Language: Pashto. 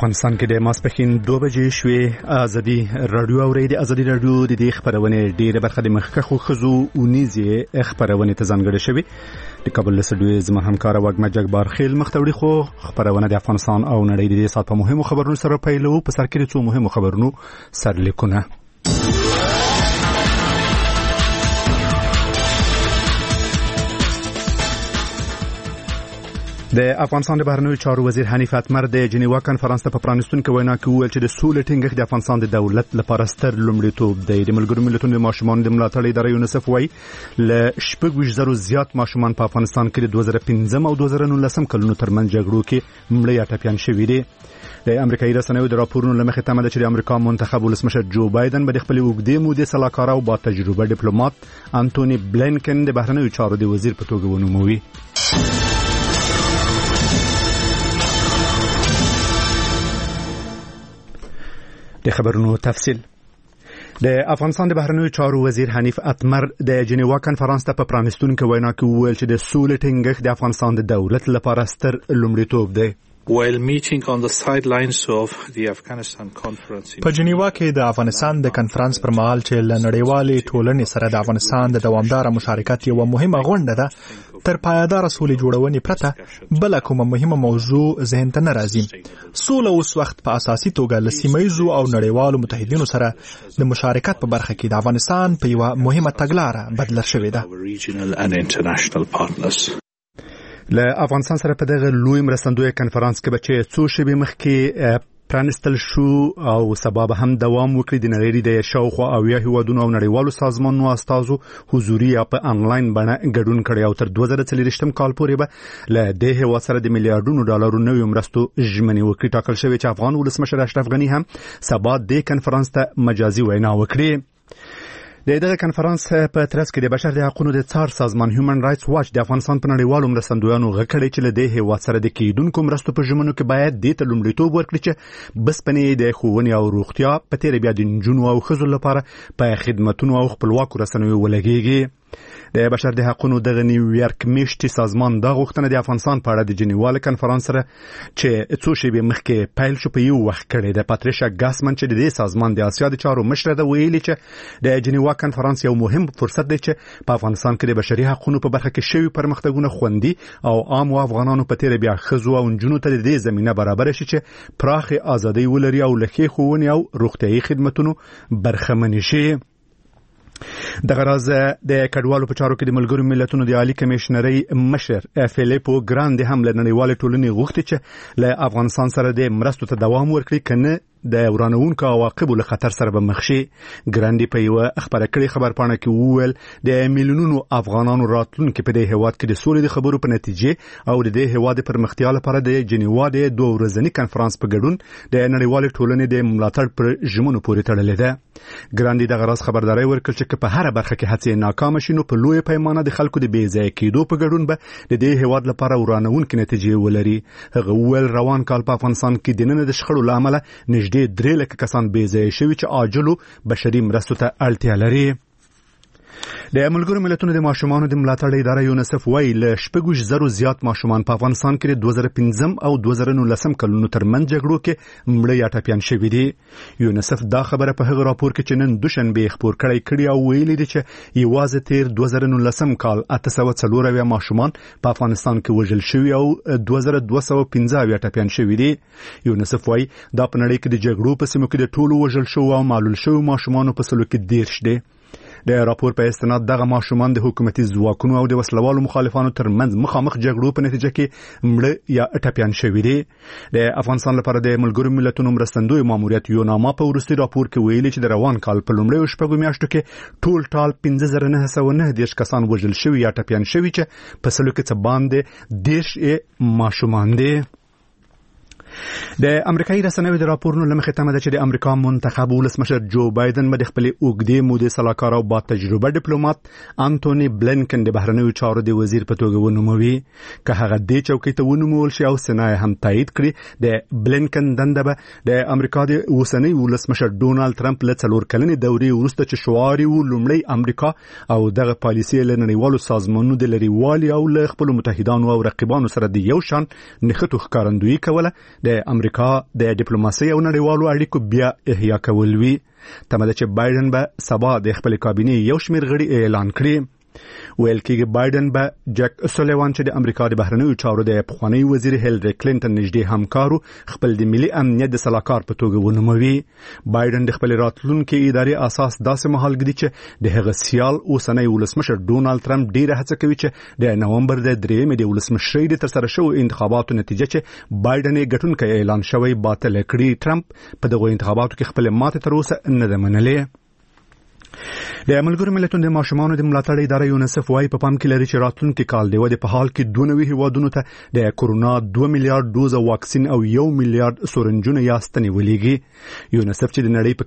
افغانستان کې د ماسپښین 2 بجې شوې ازادي رادیو اورېدي. ازادي رادیو د دې خبرونه ډېره برخه د مخکخو خزو اونیزه خبرونه ته ځانګړې شوی. د کابل له سټډیو زما همکار وګما جګبار خیل مختوړي خو خبرونه د افغانستان او نړۍ د سات په مهمو خبرونو سره پیلو. په سر کې څو مهمو خبرونو سرلیکونه. د افغانستان د بهرنیو چارو وزیر حنیف اتمر د جنیوا کانفرنس ته په پرانستونکو وینا کې وویل چې د سولې ټینګښت د افغانستان د دولت لپاره ستر لومړیتوب دی. د ملګرو ملتونو د ماشومانو د ملاتړ ادارې یونیسف وايي ل 20,000 زیات ماشومان په افغانستان کې د 2015 او 2019 کلونو ترمنځ جګړو کې مړی ټپيان شوي دي. د امریکایي رسنیو د راپورونو لمخې تمه ده چې د امریکا منتخب ولسمشر جو بایدن به د خپل اوږدې مودې سلاکار او با تجربه ډیپلوماټ انټونی بلینکن د بهرنیو چارو د وزیر په توګه ونوموي. د خبرونو تفصیل. د افغانستان د بهرنیو چارو وزیر حنیف اتمر د جنیوا کانفرنس ته په پرانستونکو وینا کې وویل چې د سولې ټینګښت د افغانستان د دولت لپاره ستر لومړیتوب دی. While meeting on the sidelines of the Afghanistan conference په جنیوا کې د افغانستان د کنفرانس پر مهال چې له نړیوالې ټولنې سره د افغانستان د دوامدار مشارکت یو مهمه غونډه ده، تر پایدار سولې جوړونې پرته بل کومه مهمه موضوع ذهن ته نه راځي. سوله اوس وخت په اساسي توګه له سیمه‌یزو او نړیوالو متحدینو سره د مشارکت په برخه کې د افغانستان په یو مهمه تګلاره بدله شوې ده. له افغانستان سره په دغه لوی مرستندوی کانفرنس کې بچي څو شپې مخکې پرانستل شو او سبب هم دوام وکړي. د نړۍ د شاوخوا او یا هیوادونو او نړیوالو سازمانونو استازو حضوري یا په انلاین بڼه ګډون کړي او تر 2023 کال پورې به له دې هیواد سره د میلیارډونو ډالرو نوې مرستو ژمنې وکړي. ټاکل شوی چې افغان ولسمشر اشرف غنی هم سبا د کانفرنس ته مجازي وینا وکړي. دغه کانفرنس په ترڅ کې د بشر د حقوقو د څار سازمان هیومن رائټس واچ د افغانستان په نړیوالو مرستندویانو غکړي چې له دې هیواد سره د کېدونکو مرستو په ژمنو کې باید د ته لومړیتوب ورکړي چې بسپنې د ښوونې او روغتیا په تیر بیا د نجونو او ښځو لپاره په خدماتونو او خپلواکو رسنیو ولګيږي. د بشر د حقوقو د نیویارک میشتي سازمان د غوښتنه د افغانستان په اړه د جنیوا کانفرنس سره چې څو شپې مخکې پیل شو په یو وخت کړي. د پاتریشا ګاسمن چې د سازمان د آسیا د چارو مشر ده ویلي چې د جنیوا کانفرنس یو مهم فرصت دی چې په افغانستان کې د بشري حقوقو په برخه کې شوی پرمختګونه خوندي او عام افغانانو په تیر بیا ښځو او نجونو ته د دې زمينه برابر شي چې پراخ ازادي ولري او لکه ښوونې او روغتيایي خدماتونو برخمن شي. د غراز د کډوالو په چارو کې د ملګرو ملتونو د عالی کمشنري مشر فیلیپو ګراندي هم له نړیوال ټولنې غوښتي چې له افغانستان سره د مرستو ته دوام ورکړي کنه د ورانونکو عواقبو له خطر سره به مخ شي. ګراندي په یو خبره کړي خبرپاڼه کې وویل د میلیونونو افغانانو راتلونکو په دې هیواد کې د سولې د خبرو په نتیجه او د دې هیواد پرمختیا لپاره د جنیوا د 2 ورځنی کانفرنس په ګډون د نړیوال ټولنې د ملاتړ پر ژمنو پورې تړلې ده. ګراندي د غراز خبرداري ورکړه چې په هر برخه کې هڅې ناکام شي نو په لوی پیمانه د خلکو د بې ځای کېدو په ګډون به د دې هیواد لپاره ورانونکو نتیجې ولري. هغه ویل روان کال په افغانستان کې د نن د شخړو لامل نږدې 3 لک کسان بې ځای شوي چې عاجلو بشري مرستو ته اړتیا لري. د ملګرو ملتونو د ماشومانو د ملاتړ ادارې یونیسف وايي له 20,000 زیات ماشومان په افغانستان کې د 2015 او 2019 کلونو ترمنځ جګړو کې مړی یا ټپيان شوي دي. یونیسف دا خبره په هغه راپور کې چې نن دوشنبه خبر کړی او ویلي دي چې یوازې تیر 2019 کال 840 ماشومان په افغانستان کې وژل شوي او 2215 ټپيان شوي دي. یونیسف وايي دا په نړۍ کې د جګړو په سیمو کې د ټولو وژل شوو او معلول شوو ماشومانو په سلو کې 10 دي. د راپور په استناد دغه ماشومان د حکومتي ځواکونو او د وسلوالو مخالفانو ترمنځ مخامخ جګړو په نتیجه کې مړه یا ټپيان شوي دي. د افغانستان لپاره د ملګرو ملتونو مرستندوی ماموریت یوناما په ورستي راپور کې ویلي چې د روان کال په لومړیو شپږو میاشتو کې ټول 15909 کسان وژل شوي یا ټپيان شوي چې په سلو کې څه باندې 10 ماشومان دي. د امریکایي رسنیو د راپورونو لمخې تمه ده چې د امریکا منتخب ولسمشر جو بایدن به د خپل اوږدې مودې سلاکار او با تجربه ډیپلوماټ انټونی بلینکن د بهرنیو چارو د وزیر په توګه ونوموي. که هغه د چوکۍ ته ونومول شي او سنای هم تایید کړي د بلینکن دنده به د امریکا د اوسنی ولسمشر ډونالد ترامپ له 4 کلنې دورې وروسته چې شعار یې لومړی امریکا او دغه پالیسي له نړیوالو سازمانونو د لريوالي او له خپل متحدانو او رقیبانو سره د یو شان نښتو ښکارندویي کوله د امریکا د ډیپلوماسۍ او نړیوالو اړیکو بیا احیا کول وی. تمه ده چې بایدن به سبا د خپل کابینې یو شمېر غړي اعلان کړي. ویل کېږي بایدن به جک سولیوان چې د امریکا د بهرنیو چارو د پخوانی وزیر هیلری کلینټن نږدې همکارو خپل د ملي امنیت د سلاکار په توګه ونوموي. بایدن د خپل راتلونکي ادارې اساس داسې مهال ږدي چې د هغه سیال اوسنی ولسمشر ډونالد ټرمپ ډیره هڅه کوي چې د نومبر د 3 د ولسمشرۍ د ترسره شوو انتخاباتو نتیجه چې بایدن یې ګټونکی اعلان شوی باطل کړي. ټرمپ په دغه انتخاباتو کې خپل ماتې تر اوسه نه ده منلې. د ملګرو ملتونو د ماشومانو د ملاتړ اداره یونیسف وايي په پام کې لري چې راتلونکي کال د ودې په حال کې 92 هیوادونو ته د کورونا 2 میلیارډ دوزه واکسین او 1 میلیارډ سورنجونه یا ستنې ولېږي. یونیسف چې د نړۍ په